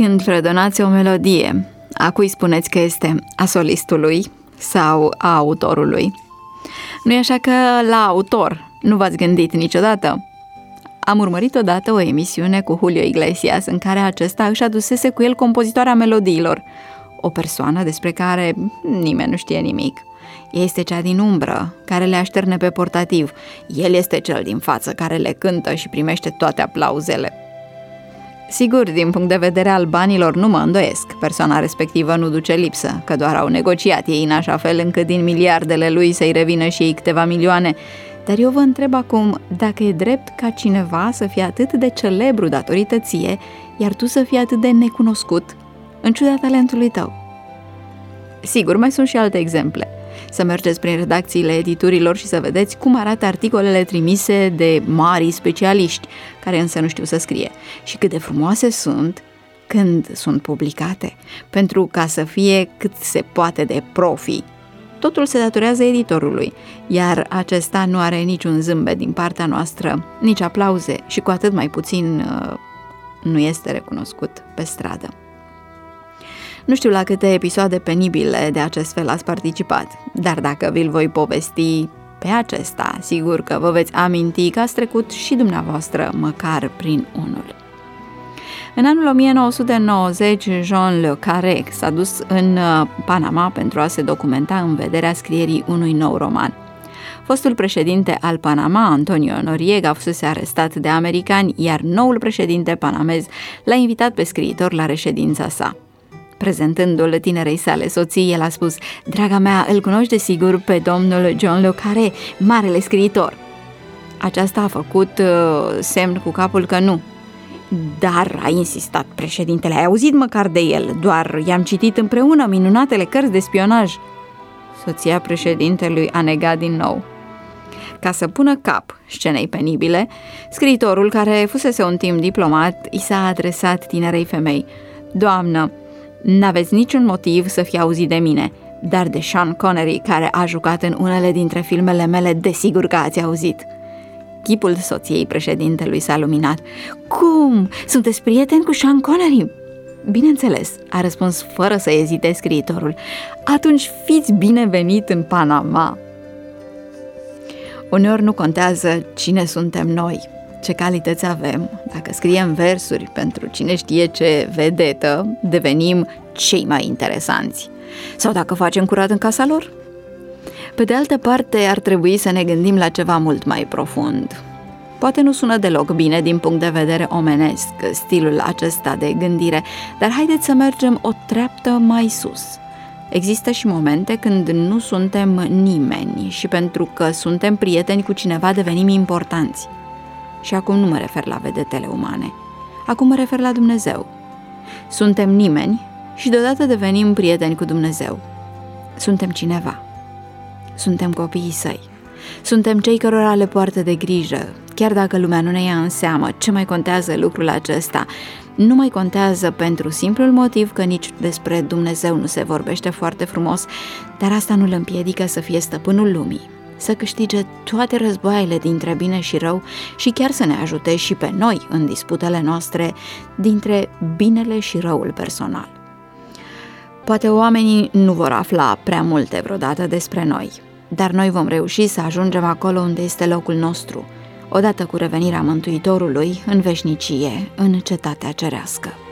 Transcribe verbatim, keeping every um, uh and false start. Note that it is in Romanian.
Când fredonați o melodie, a cui spuneți că este a solistului sau a autorului? Nu e așa că la autor nu v-ați gândit niciodată? Am urmărit odată o emisiune cu Julio Iglesias în care acesta își adusese cu el compozitoarea melodiilor, o persoană despre care nimeni nu știe nimic. Ea este cea din umbră, care le așterne pe portativ. El este cel din față, care le cântă și primește toate aplauzele. Sigur, din punct de vedere al banilor nu mă îndoiesc. Persoana respectivă nu duce lipsă, că doar au negociat ei în așa fel încât din miliardele lui să-i revină și ei câteva milioane. Dar eu vă întreb acum dacă e drept ca cineva să fie atât de celebru datorită ție, iar tu să fii atât de necunoscut, în ciuda talentului tău. Sigur, mai sunt și alte exemple. Să mergeți prin redacțiile editurilor și să vedeți cum arată articolele trimise de mari specialiști, care însă nu știu să scrie, și cât de frumoase sunt când sunt publicate, pentru ca să fie cât se poate de profi. Totul se datorează editorului, iar acesta nu are niciun zâmbet din partea noastră, nici aplauze și cu atât mai puțin uh, nu este recunoscut pe stradă. Nu știu la câte episoade penibile de acest fel ați participat, dar dacă vi-l voi povesti pe acesta, sigur că vă veți aminti că ați trecut și dumneavoastră măcar prin unul. În anul o mie nouă sute nouăzeci, Jean Le Carré s-a dus în Panama pentru a se documenta în vederea scrierii unui nou roman. Fostul președinte al Panama, Antonio Noriega, fusese arestat de americani, iar noul președinte panamez l-a invitat pe scriitor la reședința sa. Prezentându-l tinerei sale soții, el a spus: "Draga mea, îl cunoști de sigur pe domnul Jean Le Carré, marele scriitor." Aceasta a făcut uh, semn cu capul că nu. "Dar," a insistat președintele, "ai auzit măcar de el, doar i-am citit împreună minunatele cărți de spionaj." Soția președintelui a negat din nou. Ca să pună cap scenei penibile, scriitorul, care fusese un timp diplomat, i s-a adresat tinerei femei: "Doamnă, n-aveți niciun motiv să fie auzit de mine, dar de Sean Connery, care a jucat în unele dintre filmele mele, desigur că ați auzit." Chipul soției președintelui s-a luminat. "Cum? Sunteți prieteni cu Sean Connery?" "Bineînțeles," a răspuns fără să ezite scriitorul. "Atunci fiți binevenit în Panama." Uneori nu contează cine suntem noi, ce calități avem. Dacă scriem versuri pentru cine știe ce vedetă, devenim cei mai interesanți. Sau dacă facem curat în casa lor? Pe de altă parte, ar trebui să ne gândim la ceva mult mai profund. Poate nu sună deloc bine din punct de vedere omenesc stilul acesta de gândire, dar haideți să mergem o treaptă mai sus. Există și momente când nu suntem nimeni și pentru că suntem prieteni cu cineva devenim importanți. Și acum nu mă refer la vedetele umane. Acum mă refer la Dumnezeu. Suntem nimeni și deodată devenim prieteni cu Dumnezeu. Suntem cineva. Suntem copiii săi. Suntem cei cărora le poartă de grijă, chiar dacă lumea nu ne ia în seamă. Ce mai contează lucrul acesta? Nu mai contează pentru simplul motiv că nici despre Dumnezeu nu se vorbește foarte frumos, dar asta nu îl împiedică să fie stăpânul lumii, să câștige toate războaiele dintre bine și rău și chiar să ne ajute și pe noi în disputele noastre dintre binele și răul personal. Poate oamenii nu vor afla prea multe vreodată despre noi, dar noi vom reuși să ajungem acolo unde este locul nostru, odată cu revenirea Mântuitorului în veșnicie, în cetatea cerească.